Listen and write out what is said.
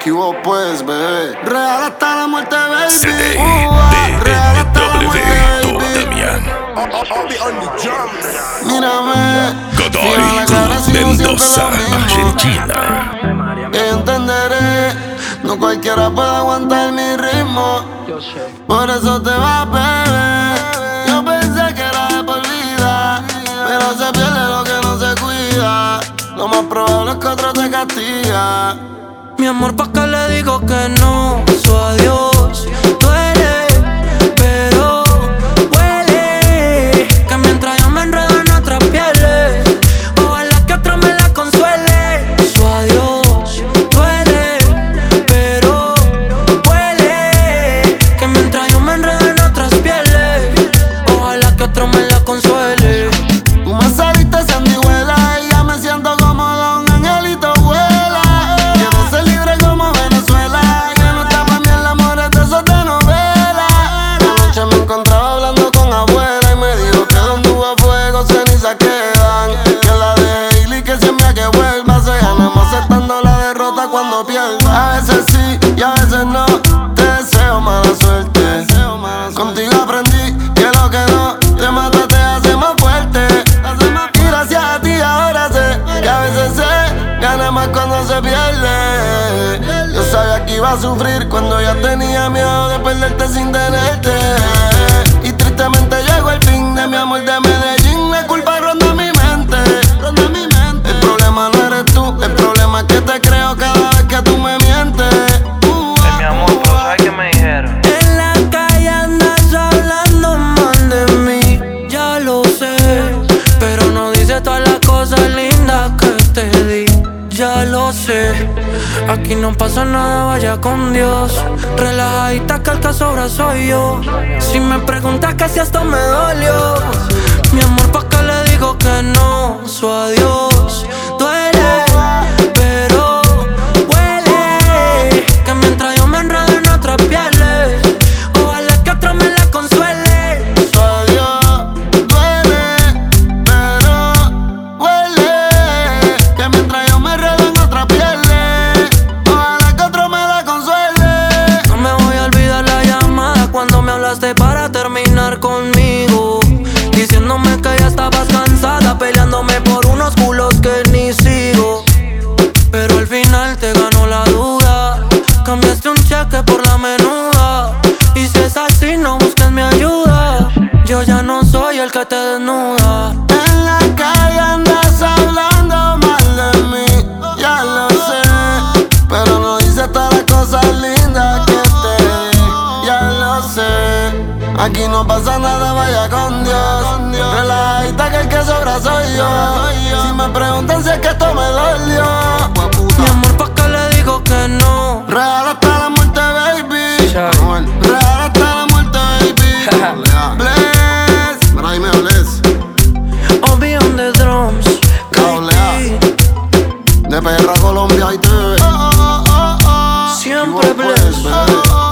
¿Qué hubo pues, bebé? Real hasta la muerte, baby. CD, Real hasta la muerte, baby. Damián Mírame, Godoy, Mendoza, Argentina. entenderé. No cualquiera puede aguantar mi ritmo. Por eso te vas, bebé. Yo pensé que era de por vida, pero se pierde lo que no se cuida. Lo más probable es que otro te castiga. Mi amor, ¿pa' qué le digo que no? Su adiós duele, pero huele. Que mientras yo me enredo en otras pieles, ojalá que otro me la consuele. Su adiós duele, pero huele. Que mientras yo me enredo en otras pieles, ojalá que otro me la consuele. Tú me saliste sanguijuela y ya me siento como Don Angelito vuela. Quiero ser libre como Venezuela, que no está pa' mí el amor es de esos de novela. Anoche me encontraba hablando con abuela y me dijo que donde hubo fuego cenizas quedan. Que la de Hailey que siempre que vuelva se ganamos aceptando la derrota cuando pierda. A veces sí y a veces no, te deseo mala suerte. Contigo aprendí que lo que no te mata te hace más fuerte. Y gracias a ti ahora sé que a veces se gana más cuando se pierde. Yo sabía que iba a sufrir cuando ya tenía miedo de perderte sin tenerte. Y tristemente llegó el fin de mi amor de Medellín. La culpa ronda mi mente. El problema no eres tú, el problema es que te creo cada vez que tú me mientes. Mi amor, pero ¿sabes qué me dijeron? En la calle andas hablando mal de mí, ya lo sé, pero no dices todas las cosas lindas que te di, ya lo sé. Aquí no pasa nada, vaya con Dios. Relajadita que el que sobra soy yo. Si me preguntas que si esto me dolió, mi amor, ¿pa' qué le digo que no? Su adiós duele, pero huele. Que mientras yo me enredo en otras pieles, ojalá que otro me la consuele. Su adiós duele, pero huele. Que mientras yo me enredo en otras pieles, ojalá que otro me la consuele. No me voy a olvidar la llamada cuando me hablaste para terminar conmigo, diciéndome que ya estabas cansada, peleándome por unos culos que ni sigo. Pero al final te ganó la duda, cambiaste un cheque por la menuda. Y si es así, no busques mi ayuda, yo ya no soy el que te desnuda. En la calle andas hablando mal de mí, ya lo sé, pero no dices todas las cosas lindas que te di, ya lo sé. Aquí no pasa nada, vaya con Dios. Relajadita que el que sobra soy yo. Si me preguntan si es que esto me dolió, Mi amor, ¿pa' qué le digo que no? real hasta la muerte, baby. Real hasta la muerte, baby. Bless, Braime Bless. Obi on the drums, Cablea. De Perra Colombia y te siempre bless. bless.